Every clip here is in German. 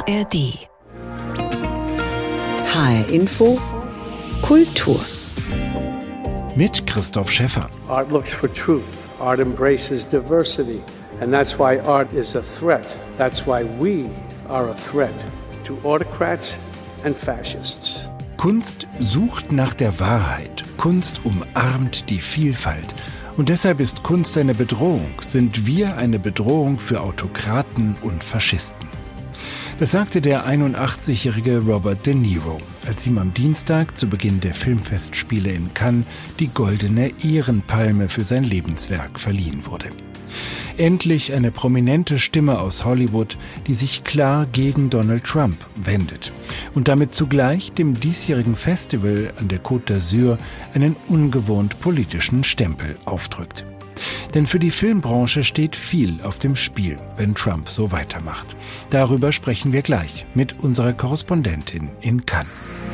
ARD. HR Info Kultur mit Christoph Schäffer. Art looks for truth. Art embraces diversity. And that's why art is a threat. That's why we are a threat to autocrats and fascists. Kunst sucht nach der Wahrheit. Kunst umarmt die Vielfalt. Und deshalb ist Kunst eine Bedrohung. Sind wir eine Bedrohung für Autokraten und Faschisten? Das sagte der 81-jährige Robert De Niro, als ihm am Dienstag zu Beginn der Filmfestspiele in Cannes die Goldene Ehrenpalme für sein Lebenswerk verliehen wurde. Endlich eine prominente Stimme aus Hollywood, die sich klar gegen Donald Trump wendet und damit zugleich dem diesjährigen Festival an der Côte d'Azur einen ungewohnt politischen Stempel aufdrückt. Denn für die Filmbranche steht viel auf dem Spiel, wenn Trump so weitermacht. Darüber sprechen wir gleich mit unserer Korrespondentin in Cannes.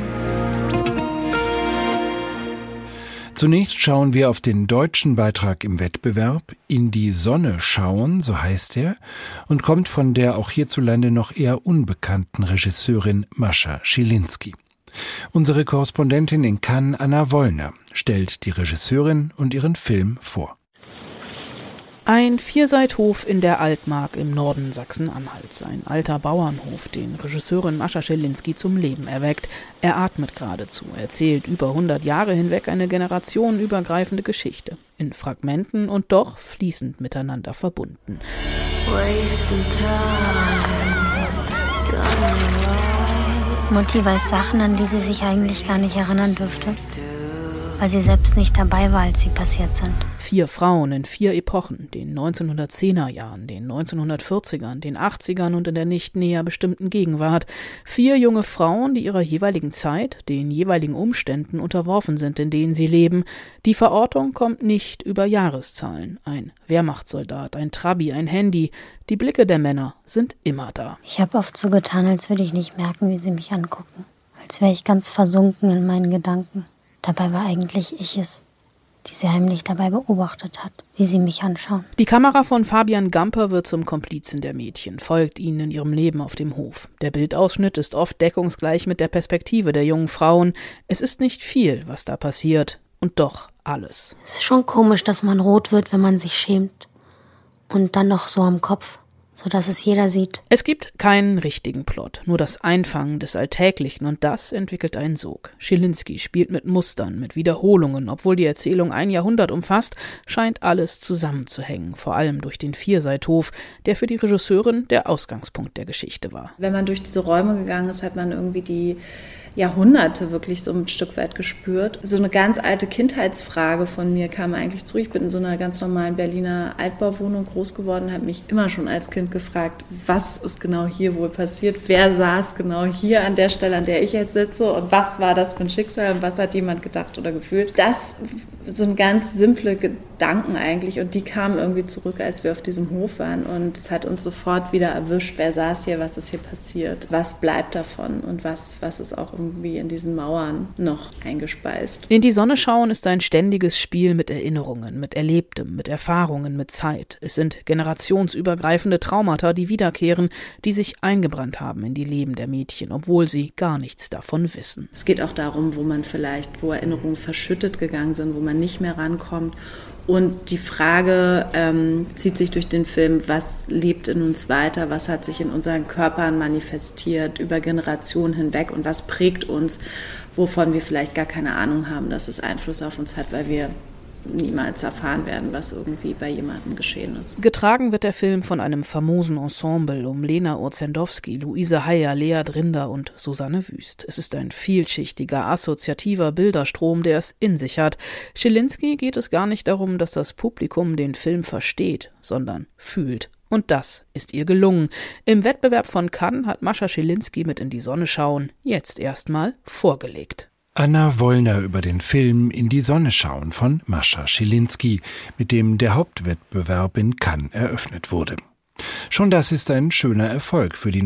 Zunächst schauen wir auf den deutschen Beitrag im Wettbewerb In die Sonne schauen, so heißt er, und kommt von der auch hierzulande noch eher unbekannten Regisseurin Mascha Schilinski. Unsere Korrespondentin in Cannes, Anna Wollner, stellt die Regisseurin und ihren Film vor. Ein Vierseithof in der Altmark im Norden Sachsen-Anhalts. Ein alter Bauernhof, den Regisseurin Mascha Schilinski zum Leben erweckt. Er atmet geradezu, erzählt über 100 Jahre hinweg eine generationenübergreifende Geschichte. In Fragmenten und doch fließend miteinander verbunden. Mutti weiß Sachen, an die sie sich eigentlich gar nicht erinnern dürfte, weil sie selbst nicht dabei war, als sie passiert sind. 4 Frauen in 4 Epochen, den 1910er Jahren, den 1940ern, den 80ern und in der nicht näher bestimmten Gegenwart. 4 junge Frauen, die ihrer jeweiligen Zeit, den jeweiligen Umständen unterworfen sind, in denen sie leben. Die Verortung kommt nicht über Jahreszahlen. Ein Wehrmachtssoldat, ein Trabi, ein Handy. Die Blicke der Männer sind immer da. Ich habe oft so getan, als würde ich nicht merken, wie sie mich angucken. Als wäre ich ganz versunken in meinen Gedanken. Dabei war eigentlich ich es, die sie heimlich dabei beobachtet hat, wie sie mich anschauen. Die Kamera von Fabian Gamper wird zum Komplizen der Mädchen, folgt ihnen in ihrem Leben auf dem Hof. Der Bildausschnitt ist oft deckungsgleich mit der Perspektive der jungen Frauen. Es ist nicht viel, was da passiert, und doch alles. Es ist schon komisch, dass man rot wird, wenn man sich schämt. Und dann noch so am Kopf, sodass es jeder sieht. Es gibt keinen richtigen Plot, nur das Einfangen des Alltäglichen, und das entwickelt einen Sog. Schilinski spielt mit Mustern, mit Wiederholungen. Obwohl die Erzählung ein Jahrhundert umfasst, scheint alles zusammenzuhängen, vor allem durch den Vierseithof, der für die Regisseurin der Ausgangspunkt der Geschichte war. Wenn man durch diese Räume gegangen ist, hat man irgendwie die Jahrhunderte wirklich so ein Stück weit gespürt. So eine ganz alte Kindheitsfrage von mir kam eigentlich zurück. Ich bin in so einer ganz normalen Berliner Altbauwohnung groß geworden, habe mich immer schon als Kind gefragt, was ist genau hier wohl passiert? Wer saß genau hier an der Stelle, an der ich jetzt sitze? Und was war das für ein Schicksal? Und was hat jemand gedacht oder gefühlt? Das sind ganz simple Gedanken eigentlich. Und die kamen irgendwie zurück, als wir auf diesem Hof waren. Und es hat uns sofort wieder erwischt. Wer saß hier? Was ist hier passiert? Was bleibt davon? Und was ist auch irgendwie in diesen Mauern noch eingespeist? In die Sonne schauen ist ein ständiges Spiel mit Erinnerungen, mit Erlebtem, mit Erfahrungen, mit Zeit. Es sind generationsübergreifende Traumata, die wiederkehren, die sich eingebrannt haben in die Leben der Mädchen, obwohl sie gar nichts davon wissen. Es geht auch darum, wo Erinnerungen verschüttet gegangen sind, wo man nicht mehr rankommt. Und die Frage zieht sich durch den Film, was lebt in uns weiter, was hat sich in unseren Körpern manifestiert über Generationen hinweg und was prägt uns, wovon wir vielleicht gar keine Ahnung haben, dass es Einfluss auf uns hat, weil wir niemals erfahren werden, was irgendwie bei jemandem geschehen ist. Getragen wird der Film von einem famosen Ensemble um Lena Urzendowski, Luise Heyer, Lea Drinder und Susanne Wüst. Es ist ein vielschichtiger, assoziativer Bilderstrom, der es in sich hat. Schilinski geht es gar nicht darum, dass das Publikum den Film versteht, sondern fühlt. Und das ist ihr gelungen. Im Wettbewerb von Cannes hat Mascha Schilinski mit In die Sonne schauen jetzt erstmal vorgelegt. Anna Wollner über den Film In die Sonne schauen von Mascha Schilinski, mit dem der Hauptwettbewerb in Cannes eröffnet wurde. Schon das ist ein schöner Erfolg für die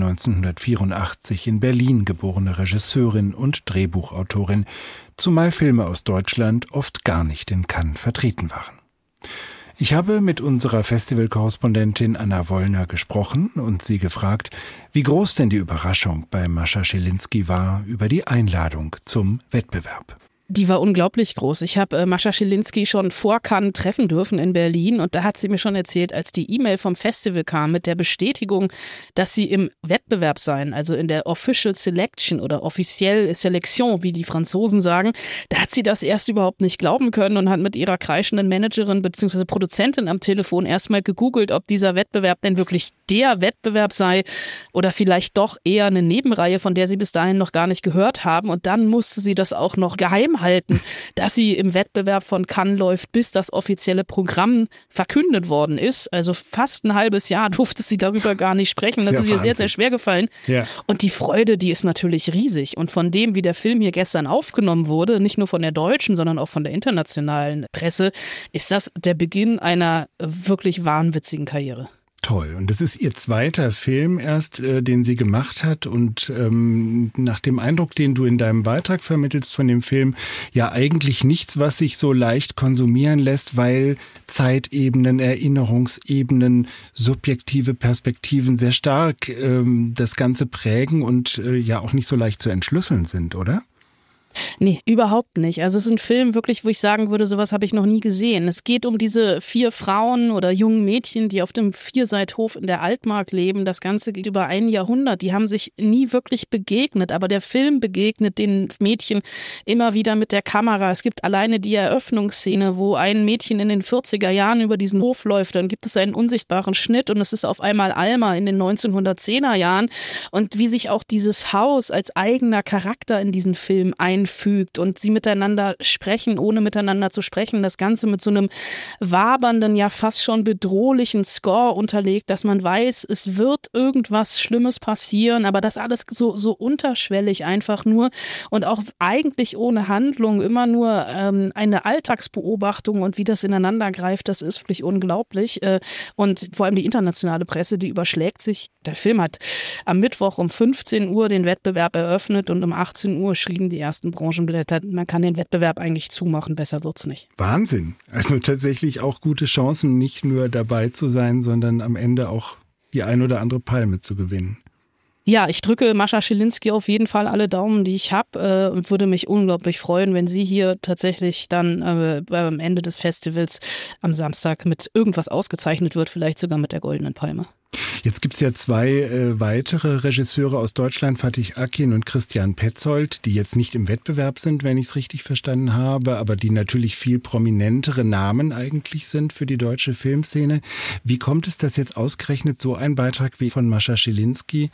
1984 in Berlin geborene Regisseurin und Drehbuchautorin, zumal Filme aus Deutschland oft gar nicht in Cannes vertreten waren. Ich habe mit unserer Festivalkorrespondentin Anna Wollner gesprochen und sie gefragt, wie groß denn die Überraschung bei Mascha Schilinski war über die Einladung zum Wettbewerb. Die war unglaublich groß. Ich habe Mascha Schilinski schon vor Cannes treffen dürfen in Berlin und da hat sie mir schon erzählt, als die E-Mail vom Festival kam mit der Bestätigung, dass sie im Wettbewerb seien, also in der Official Selection oder offiziell Selection, wie die Franzosen sagen, da hat sie das erst überhaupt nicht glauben können und hat mit ihrer kreischenden Managerin bzw. Produzentin am Telefon erstmal gegoogelt, ob dieser Wettbewerb denn wirklich der Wettbewerb sei oder vielleicht doch eher eine Nebenreihe, von der sie bis dahin noch gar nicht gehört haben. Und dann musste sie das auch noch geheim halten, dass sie im Wettbewerb von Cannes läuft, bis das offizielle Programm verkündet worden ist. Also fast ein halbes Jahr durfte sie darüber gar nicht sprechen. Das ist ihr sehr, sehr schwer gefallen. Ja. Und die Freude, die ist natürlich riesig. Und von dem, wie der Film hier gestern aufgenommen wurde, nicht nur von der deutschen, sondern auch von der internationalen Presse, ist das der Beginn einer wirklich wahnwitzigen Karriere. Toll. Und das ist ihr zweiter Film erst, den sie gemacht hat. Und nach dem Eindruck, den du in deinem Beitrag vermittelst von dem Film, ja eigentlich nichts, was sich so leicht konsumieren lässt, weil Zeitebenen, Erinnerungsebenen, subjektive Perspektiven sehr stark das Ganze prägen und ja auch nicht so leicht zu entschlüsseln sind, oder? Nee, überhaupt nicht. Also es ist ein Film wirklich, wo ich sagen würde, sowas habe ich noch nie gesehen. Es geht um diese 4 Frauen oder jungen Mädchen, die auf dem Vierseithof in der Altmark leben. Das Ganze geht über ein Jahrhundert. Die haben sich nie wirklich begegnet, aber der Film begegnet den Mädchen immer wieder mit der Kamera. Es gibt alleine die Eröffnungsszene, wo ein Mädchen in den 40er Jahren über diesen Hof läuft. Dann gibt es einen unsichtbaren Schnitt und es ist auf einmal Alma in den 1910er Jahren. Und wie sich auch dieses Haus als eigener Charakter in diesen Film einfügt und sie miteinander sprechen, ohne miteinander zu sprechen. Das Ganze mit so einem wabernden, ja fast schon bedrohlichen Score unterlegt, dass man weiß, es wird irgendwas Schlimmes passieren, aber das alles so unterschwellig einfach nur und auch eigentlich ohne Handlung, immer nur eine Alltagsbeobachtung und wie das ineinander greift, das ist wirklich unglaublich. Und vor allem die internationale Presse, die überschlägt sich. Der Film hat am Mittwoch um 15 Uhr den Wettbewerb eröffnet und um 18 Uhr schrieben die ersten Branchenblätter, man kann den Wettbewerb eigentlich zumachen, besser wird's nicht. Wahnsinn. Also tatsächlich auch gute Chancen, nicht nur dabei zu sein, sondern am Ende auch die ein oder andere Palme zu gewinnen. Ja, ich drücke Mascha Schilinski auf jeden Fall alle Daumen, die ich habe und würde mich unglaublich freuen, wenn sie hier tatsächlich dann am Ende des Festivals am Samstag mit irgendwas ausgezeichnet wird, vielleicht sogar mit der Goldenen Palme. Jetzt gibt's ja 2 weitere Regisseure aus Deutschland, Fatih Akin und Christian Petzold, die jetzt nicht im Wettbewerb sind, wenn ich es richtig verstanden habe, aber die natürlich viel prominentere Namen eigentlich sind für die deutsche Filmszene. Wie kommt es, dass jetzt ausgerechnet so ein Beitrag wie von Mascha Schilinski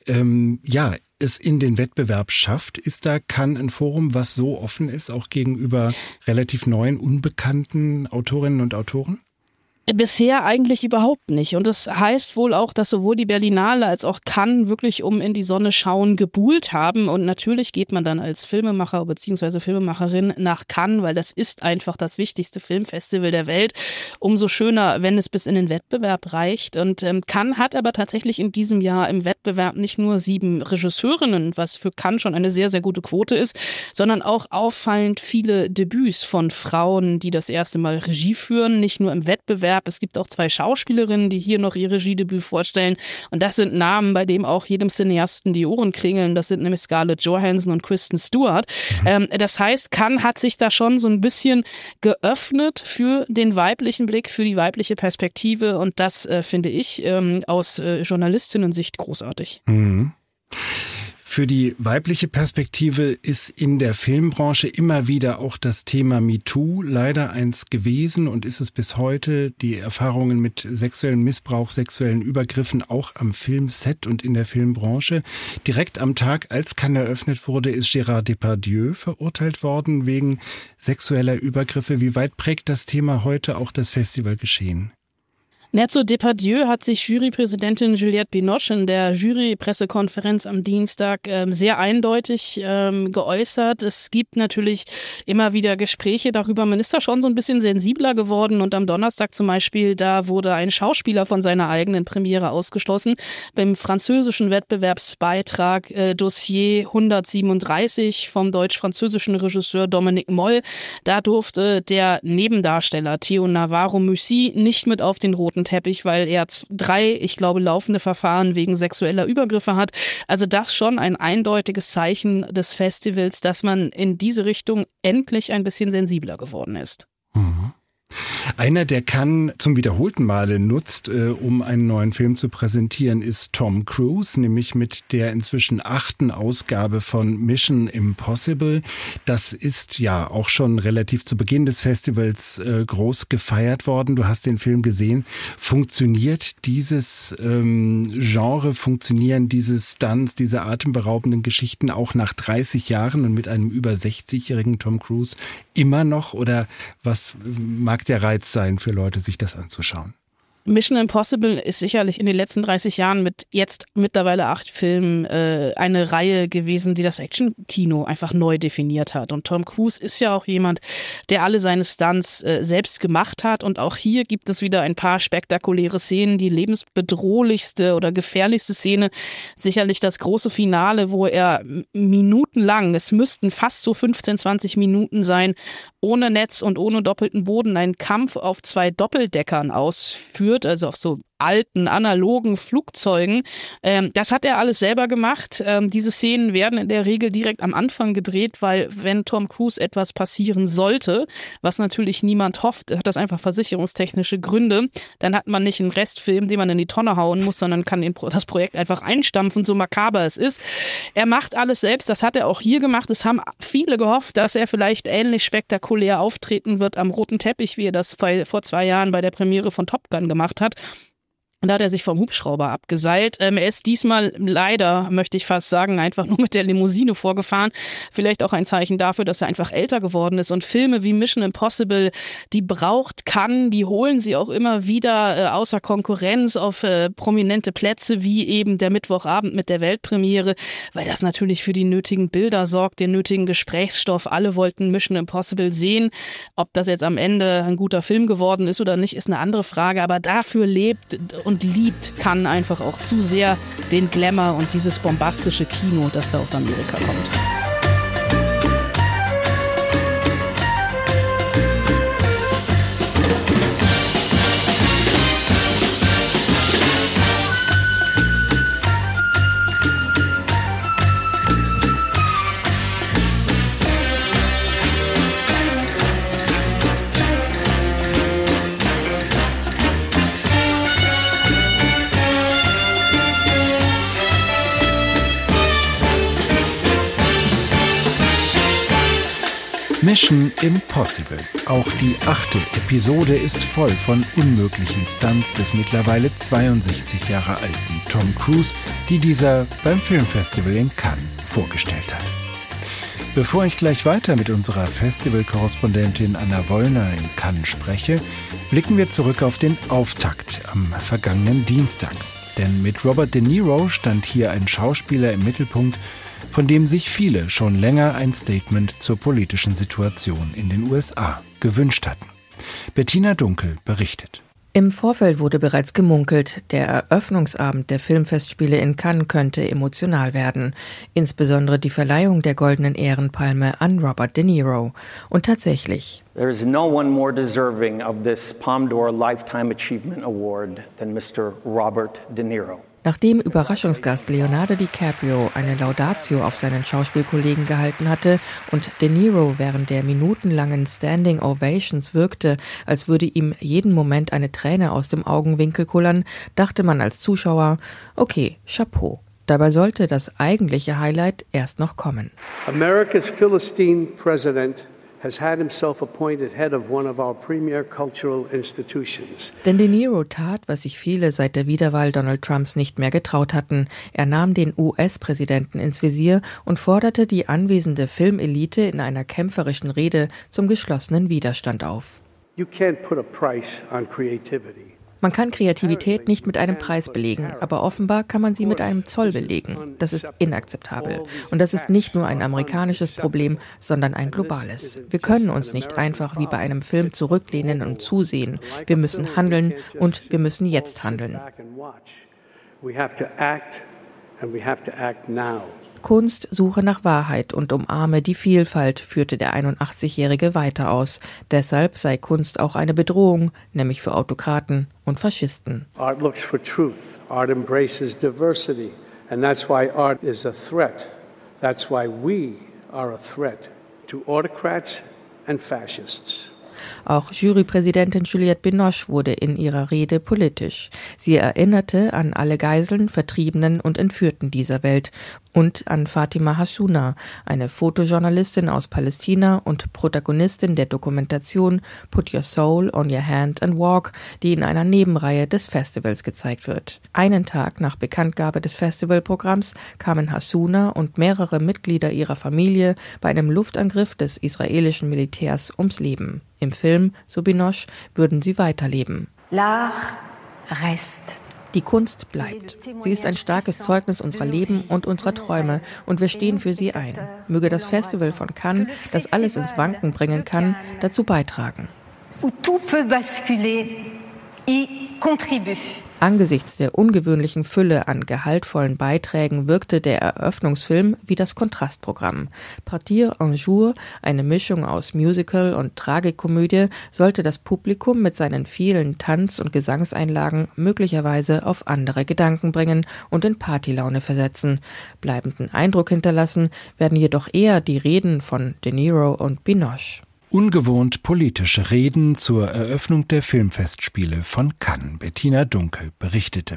es in den Wettbewerb schafft? Ist da Cannes ein Forum, was so offen ist, auch gegenüber relativ neuen, unbekannten Autorinnen und Autoren? Bisher eigentlich überhaupt nicht. Und das heißt wohl auch, dass sowohl die Berlinale als auch Cannes wirklich um in die Sonne schauen gebuhlt haben. Und natürlich geht man dann als Filmemacher bzw. Filmemacherin nach Cannes, weil das ist einfach das wichtigste Filmfestival der Welt. Umso schöner, wenn es bis in den Wettbewerb reicht. Und Cannes hat aber tatsächlich in diesem Jahr im Wettbewerb nicht nur 7 Regisseurinnen, was für Cannes schon eine sehr, sehr gute Quote ist, sondern auch auffallend viele Debüts von Frauen, die das erste Mal Regie führen, nicht nur im Wettbewerb. Es gibt auch 2 Schauspielerinnen, die hier noch ihr Regiedebüt vorstellen. Und das sind Namen, bei denen auch jedem Cineasten die Ohren klingeln. Das sind nämlich Scarlett Johansson und Kristen Stewart. Das heißt, Cannes hat sich da schon so ein bisschen geöffnet für den weiblichen Blick, für die weibliche Perspektive. Und das finde ich aus Journalistinnen-Sicht großartig. Mhm. Für die weibliche Perspektive ist in der Filmbranche immer wieder auch das Thema MeToo leider eins gewesen und ist es bis heute. Die Erfahrungen mit sexuellem Missbrauch, sexuellen Übergriffen auch am Filmset und in der Filmbranche. Direkt am Tag, als Cannes eröffnet wurde, ist Gérard Depardieu verurteilt worden wegen sexueller Übergriffe. Wie weit prägt das Thema heute auch das Festivalgeschehen? Nerzo Depardieu hat sich Jurypräsidentin Juliette Binoche in der Jurypressekonferenz am Dienstag sehr eindeutig geäußert. Es gibt natürlich immer wieder Gespräche darüber. Man ist da schon so ein bisschen sensibler geworden und am Donnerstag zum Beispiel, da wurde ein Schauspieler von seiner eigenen Premiere ausgeschlossen. Beim französischen Wettbewerbsbeitrag Dossier 137 vom deutsch-französischen Regisseur Dominique Moll. Da durfte der Nebendarsteller Theo Navarro-Mussy nicht mit auf den roten Teppich, weil er 3, ich glaube, laufende Verfahren wegen sexueller Übergriffe hat. Also das schon ein eindeutiges Zeichen des Festivals, dass man in diese Richtung endlich ein bisschen sensibler geworden ist. Mhm. Einer, der Cannes zum wiederholten Male nutzt, um einen neuen Film zu präsentieren, ist Tom Cruise, nämlich mit der inzwischen 8. Ausgabe von Mission Impossible. Das ist ja auch schon relativ zu Beginn des Festivals groß gefeiert worden. Du hast den Film gesehen. Funktioniert dieses Genre, funktionieren diese Stunts, diese atemberaubenden Geschichten auch nach 30 Jahren und mit einem über 60-jährigen Tom Cruise immer noch? Oder was mag der Reiz sein für Leute, sich das anzuschauen? Mission Impossible ist sicherlich in den letzten 30 Jahren mit jetzt mittlerweile 8 Filmen eine Reihe gewesen, die das Action-Kino einfach neu definiert hat. Und Tom Cruise ist ja auch jemand, der alle seine Stunts selbst gemacht hat. Und auch hier gibt es wieder ein paar spektakuläre Szenen. Die lebensbedrohlichste oder gefährlichste Szene, sicherlich das große Finale, wo er minutenlang, es müssten fast so 15, 20 Minuten sein, ohne Netz und ohne doppelten Boden einen Kampf auf 2 Doppeldeckern ausführt, also auf so alten, analogen Flugzeugen. Das hat er alles selber gemacht. Diese Szenen werden in der Regel direkt am Anfang gedreht, weil wenn Tom Cruise etwas passieren sollte, was natürlich niemand hofft, hat das einfach versicherungstechnische Gründe, dann hat man nicht einen Restfilm, den man in die Tonne hauen muss, sondern kann das Projekt einfach einstampfen, so makaber es ist. Er macht alles selbst, das hat er auch hier gemacht. Es haben viele gehofft, dass er vielleicht ähnlich spektakulär auftreten wird am roten Teppich, wie er das vor 2 Jahren bei der Premiere von Top Gun gemacht hat. Und da hat er sich vom Hubschrauber abgeseilt. Er ist diesmal leider, möchte ich fast sagen, einfach nur mit der Limousine vorgefahren. Vielleicht auch ein Zeichen dafür, dass er einfach älter geworden ist. Und Filme wie Mission Impossible, die braucht Cannes, die holen sie auch immer wieder außer Konkurrenz auf prominente Plätze, wie eben der Mittwochabend mit der Weltpremiere, weil das natürlich für die nötigen Bilder sorgt, den nötigen Gesprächsstoff. Alle wollten Mission Impossible sehen. Ob das jetzt am Ende ein guter Film geworden ist oder nicht, ist eine andere Frage. Aber dafür lebt und liebt Cannes einfach auch zu sehr den Glamour und dieses bombastische Kino, das da aus Amerika kommt. Mission Impossible. Auch die 8. Episode ist voll von unmöglichen Stunts des mittlerweile 62 Jahre alten Tom Cruise, die dieser beim Filmfestival in Cannes vorgestellt hat. Bevor ich gleich weiter mit unserer Festivalkorrespondentin Anna Wollner in Cannes spreche, blicken wir zurück auf den Auftakt am vergangenen Dienstag. Denn mit Robert De Niro stand hier ein Schauspieler im Mittelpunkt, von dem sich viele schon länger ein Statement zur politischen Situation in den USA gewünscht hatten. Bettina Dunkel berichtet. Im Vorfeld wurde bereits gemunkelt, der Eröffnungsabend der Filmfestspiele in Cannes könnte emotional werden. Insbesondere die Verleihung der Goldenen Ehrenpalme an Robert De Niro. Und tatsächlich. There is no one more deserving of this Palme d'Or Lifetime Achievement Award than Mr. Robert De Niro. Nachdem Überraschungsgast Leonardo DiCaprio eine Laudatio auf seinen Schauspielkollegen gehalten hatte und De Niro während der minutenlangen Standing Ovations wirkte, als würde ihm jeden Moment eine Träne aus dem Augenwinkel kullern, dachte man als Zuschauer, okay, Chapeau. Dabei sollte das eigentliche Highlight erst noch kommen. America's Philistine President has had himself appointed head of one of our premier cultural institutions. Denn De Niro tat, was sich viele seit der Wiederwahl Donald Trumps nicht mehr getraut hatten. Er nahm den US-Präsidenten ins Visier und forderte die anwesende Filmelite in einer kämpferischen Rede zum geschlossenen Widerstand auf. You can't put a price on creativity. Man kann Kreativität nicht mit einem Preis belegen, aber offenbar kann man sie mit einem Zoll belegen. Das ist inakzeptabel. Und das ist nicht nur ein amerikanisches Problem, sondern ein globales. Wir können uns nicht einfach wie bei einem Film zurücklehnen und zusehen. Wir müssen handeln und wir müssen jetzt handeln. Kunst suche nach Wahrheit und umarme die Vielfalt, führte der 81-Jährige weiter aus. Deshalb sei Kunst auch eine Bedrohung, nämlich für Autokraten und Faschisten. Art looks for truth. Art embraces diversity. And that's why art is a threat. That's why we are a threat to autocrats and fascists. Auch Jurypräsidentin Juliette Binoche wurde in ihrer Rede politisch. Sie erinnerte an alle Geiseln, Vertriebenen und Entführten dieser Welt und an Fatima Hassouna, eine Fotojournalistin aus Palästina und Protagonistin der Dokumentation Put Your Soul on Your Hand and Walk, die in einer Nebenreihe des Festivals gezeigt wird. Einen Tag nach Bekanntgabe des Festivalprogramms kamen Hassouna und mehrere Mitglieder ihrer Familie bei einem Luftangriff des israelischen Militärs ums Leben. Im Film, so Binoche, würden sie weiterleben. L'art reste. Die Kunst bleibt. Sie ist ein starkes Zeugnis unserer Leben und unserer Träume und wir stehen für sie ein. Möge das Festival von Cannes, das alles ins Wanken bringen kann, dazu beitragen. Où tout peut basculer, y contribue. Angesichts der ungewöhnlichen Fülle an gehaltvollen Beiträgen wirkte der Eröffnungsfilm wie das Kontrastprogramm. Partir un jour, eine Mischung aus Musical und Tragikomödie, sollte das Publikum mit seinen vielen Tanz- und Gesangseinlagen möglicherweise auf andere Gedanken bringen und in Partylaune versetzen. Bleibenden Eindruck hinterlassen werden jedoch eher die Reden von De Niro und Binoche. Ungewohnt politische Reden zur Eröffnung der Filmfestspiele von Cannes. Bettina Dunkel berichtete.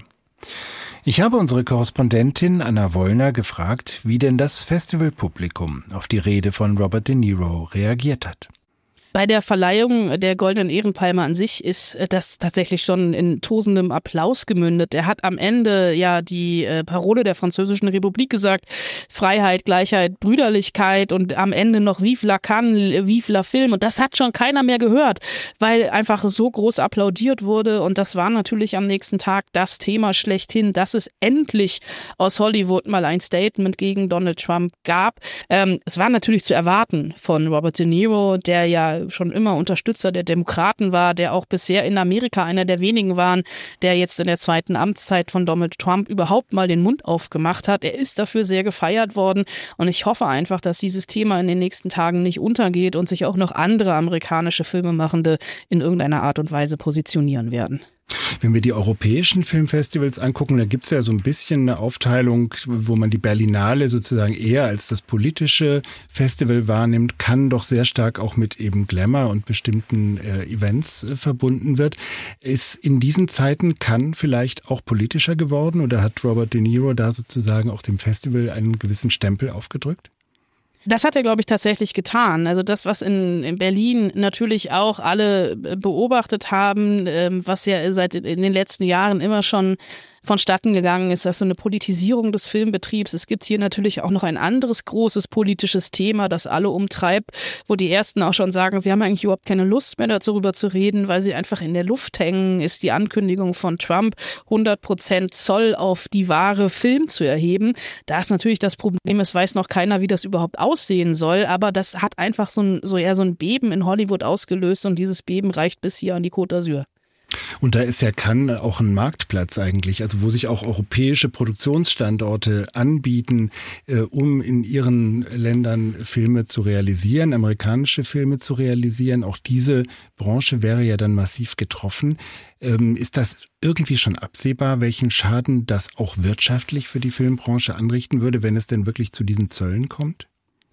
Ich habe unsere Korrespondentin Anna Wollner gefragt, wie denn das Festivalpublikum auf die Rede von Robert De Niro reagiert hat. Bei der Verleihung der Goldenen Ehrenpalme an sich ist das tatsächlich schon in tosendem Applaus gemündet. Er hat am Ende ja die Parole der Französischen Republik gesagt, Freiheit, Gleichheit, Brüderlichkeit und am Ende noch Vive la Cannes, Vive la Film. Und das hat schon keiner mehr gehört, weil einfach so groß applaudiert wurde. Und das war natürlich am nächsten Tag das Thema schlechthin, dass es endlich aus Hollywood mal ein Statement gegen Donald Trump gab. Es war natürlich zu erwarten von Robert De Niro, der ja schon immer Unterstützer der Demokraten war, der auch bisher in Amerika einer der wenigen waren, der jetzt in der zweiten Amtszeit von Donald Trump überhaupt mal den Mund aufgemacht hat. Er ist dafür sehr gefeiert worden und ich hoffe einfach, dass dieses Thema in den nächsten Tagen nicht untergeht und sich auch noch andere amerikanische Filmemachende in irgendeiner Art und Weise positionieren werden. Wenn wir die europäischen Filmfestivals angucken, da gibt es ja so ein bisschen eine Aufteilung, wo man die Berlinale sozusagen eher als das politische Festival wahrnimmt, Cannes doch sehr stark auch mit eben Glamour und bestimmten Events verbunden wird. Ist in diesen Zeiten Cannes vielleicht auch politischer geworden oder hat Robert De Niro da sozusagen auch dem Festival einen gewissen Stempel aufgedrückt? Das hat er, glaube ich, tatsächlich getan. Also das, was in Berlin natürlich auch alle beobachtet haben, was ja in den letzten Jahren immer schon vonstatten gegangen ist, dass so eine Politisierung des Filmbetriebs. Es gibt hier natürlich auch noch ein anderes großes politisches Thema, das alle umtreibt, wo die Ersten auch schon sagen, sie haben eigentlich überhaupt keine Lust mehr darüber zu reden, weil sie einfach in der Luft hängen, ist die Ankündigung von Trump, 100% Zoll auf die Ware Film zu erheben. Da ist natürlich das Problem, es weiß noch keiner, wie das überhaupt aussehen soll, aber das hat einfach so ein Beben in Hollywood ausgelöst und dieses Beben reicht bis hier an die Côte d'Azur. Und da ist ja Cannes auch ein Marktplatz eigentlich, also wo sich auch europäische Produktionsstandorte anbieten, um in ihren Ländern Filme zu realisieren, amerikanische Filme zu realisieren. Auch diese Branche wäre ja dann massiv getroffen. Ist das irgendwie schon absehbar, welchen Schaden das auch wirtschaftlich für die Filmbranche anrichten würde, wenn es denn wirklich zu diesen Zöllen kommt?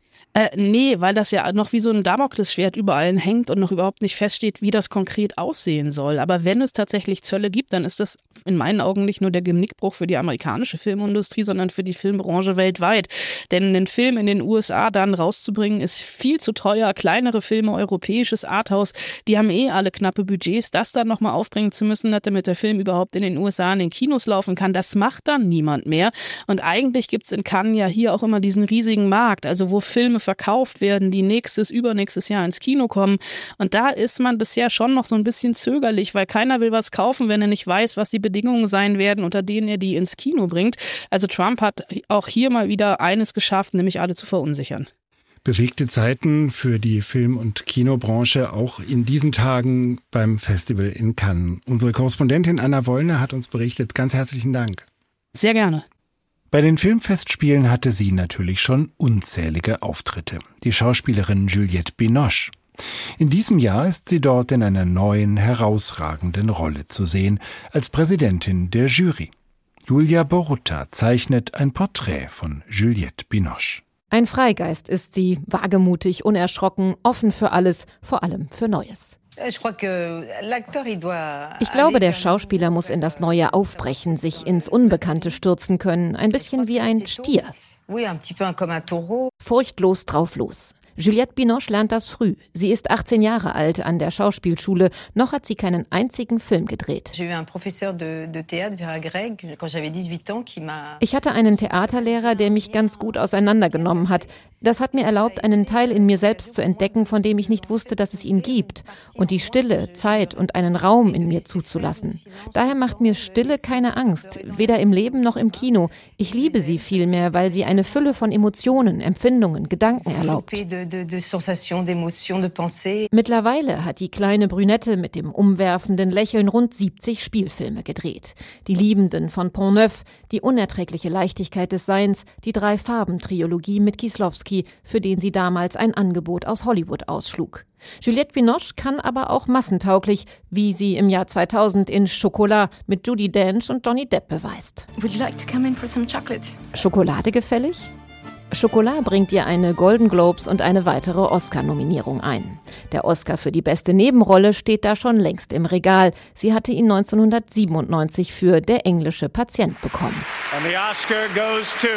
Nee, weil das ja noch wie so ein Damoklesschwert über allen hängt und noch überhaupt nicht feststeht, wie das konkret aussehen soll. Aber wenn es tatsächlich Zölle gibt, dann ist das in meinen Augen nicht nur der Genickbruch für die amerikanische Filmindustrie, sondern für die Filmbranche weltweit. Denn einen Film in den USA dann rauszubringen, ist viel zu teuer. Kleinere Filme, europäisches Arthouse, die haben alle knappe Budgets. Das dann nochmal aufbringen zu müssen, damit der Film überhaupt in den USA in den Kinos laufen kann, das macht dann niemand mehr. Und eigentlich gibt's in Cannes ja hier auch immer diesen riesigen Markt, also wo Filme Filme verkauft werden, die übernächstes Jahr ins Kino kommen. Und da ist man bisher schon noch so ein bisschen zögerlich, weil keiner will was kaufen, wenn er nicht weiß, was die Bedingungen sein werden, unter denen er die ins Kino bringt. Also Trump hat auch hier mal wieder eines geschafft, nämlich alle zu verunsichern. Bewegte Zeiten für die Film- und Kinobranche, auch in diesen Tagen beim Festival in Cannes. Unsere Korrespondentin Anna Wollner hat uns berichtet. Ganz herzlichen Dank. Sehr gerne. Bei den Filmfestspielen hatte sie natürlich schon unzählige Auftritte. Die Schauspielerin Juliette Binoche. In diesem Jahr ist sie dort in einer neuen, herausragenden Rolle zu sehen, als Präsidentin der Jury. Julia Borutta zeichnet ein Porträt von Juliette Binoche. Ein Freigeist ist sie, wagemutig, unerschrocken, offen für alles, vor allem für Neues. Ich glaube, der Schauspieler muss in das Neue aufbrechen, sich ins Unbekannte stürzen können, ein bisschen wie ein Stier. Furchtlos drauf los. Juliette Binoche lernt das früh. Sie ist 18 Jahre alt an der Schauspielschule. Noch hat sie keinen einzigen Film gedreht. Ich hatte einen Theaterlehrer, der mich ganz gut auseinandergenommen hat. Das hat mir erlaubt, einen Teil in mir selbst zu entdecken, von dem ich nicht wusste, dass es ihn gibt. Und die Stille, Zeit und einen Raum in mir zuzulassen. Daher macht mir Stille keine Angst, weder im Leben noch im Kino. Ich liebe sie vielmehr, weil sie eine Fülle von Emotionen, Empfindungen, Gedanken erlaubt. Mittlerweile hat die kleine Brünette mit dem umwerfenden Lächeln rund 70 Spielfilme gedreht. Die Liebenden von Pont-Neuf, die unerträgliche Leichtigkeit des Seins, die 3-Farben-Trilogie mit Kieslowski, für den sie damals ein Angebot aus Hollywood ausschlug. Juliette Binoche kann aber auch massentauglich, wie sie im Jahr 2000 in Chocolat mit Judi Dench und Johnny Depp beweist. Would you like to come in for some chocolate? Schokolade gefällig? Chocolat bringt ihr eine Golden Globes und eine weitere Oscar-Nominierung ein. Der Oscar für die beste Nebenrolle steht da schon längst im Regal. Sie hatte ihn 1997 für Der englische Patient bekommen. And the Oscar goes to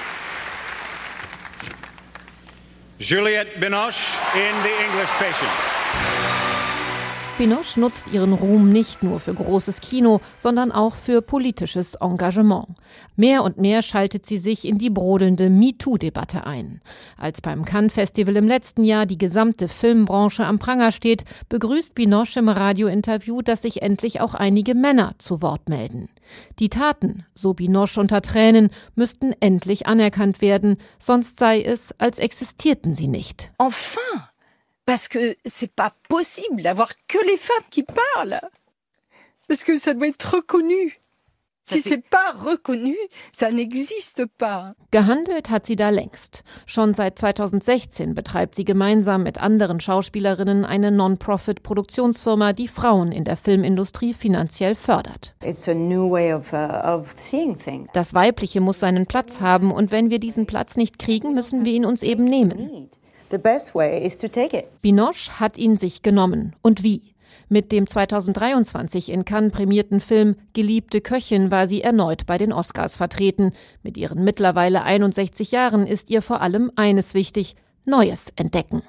Juliette Binoche in The English Patient. Binoche nutzt ihren Ruhm nicht nur für großes Kino, sondern auch für politisches Engagement. Mehr und mehr schaltet sie sich in die brodelnde MeToo-Debatte ein. Als beim Cannes-Festival im letzten Jahr die gesamte Filmbranche am Pranger steht, begrüßt Binoche im Radiointerview, dass sich endlich auch einige Männer zu Wort melden. Die Taten, so Binoche unter Tränen, müssten endlich anerkannt werden, sonst sei es, als existierten sie nicht. Enfin! Parce que c'est pas possible d'avoir que les femmes qui parlent. Parce que ça doit être reconnu. Si c'est pas reconnu, ça n'existe pas. Gehandelt hat sie da längst. Schon seit 2016 betreibt sie gemeinsam mit anderen Schauspielerinnen eine Non-Profit-Produktionsfirma, die Frauen in der Filmindustrie finanziell fördert. It's a new way of seeing things. Das Weibliche muss seinen Platz haben und wenn wir diesen Platz nicht kriegen, müssen wir ihn uns eben nehmen. The best way is to take it. Binoche hat ihn sich genommen. Und wie? Mit dem 2023 in Cannes prämierten Film Geliebte Köchin war sie erneut bei den Oscars vertreten. Mit ihren mittlerweile 61 Jahren ist ihr vor allem eines wichtig: Neues entdecken.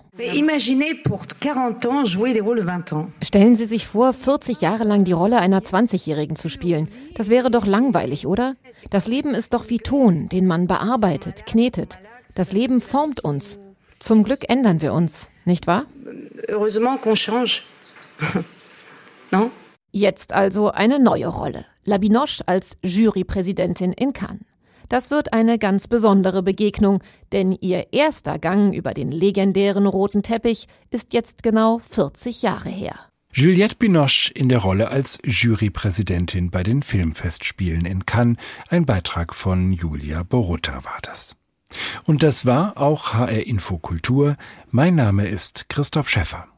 Stellen Sie sich vor, 40 Jahre lang die Rolle einer 20-Jährigen zu spielen. Das wäre doch langweilig, oder? Das Leben ist doch wie Ton, den man bearbeitet, knetet. Das Leben formt uns. Zum Glück ändern wir uns, nicht wahr? Heureusement qu'on change. Non? Jetzt also eine neue Rolle. La Binoche als Jurypräsidentin in Cannes. Das wird eine ganz besondere Begegnung, denn ihr erster Gang über den legendären roten Teppich ist jetzt genau 40 Jahre her. Juliette Binoche in der Rolle als Jurypräsidentin bei den Filmfestspielen in Cannes. Ein Beitrag von Julia Borutta war das. Und das war auch HR Info Kultur. Mein Name ist Christoph Schäffer.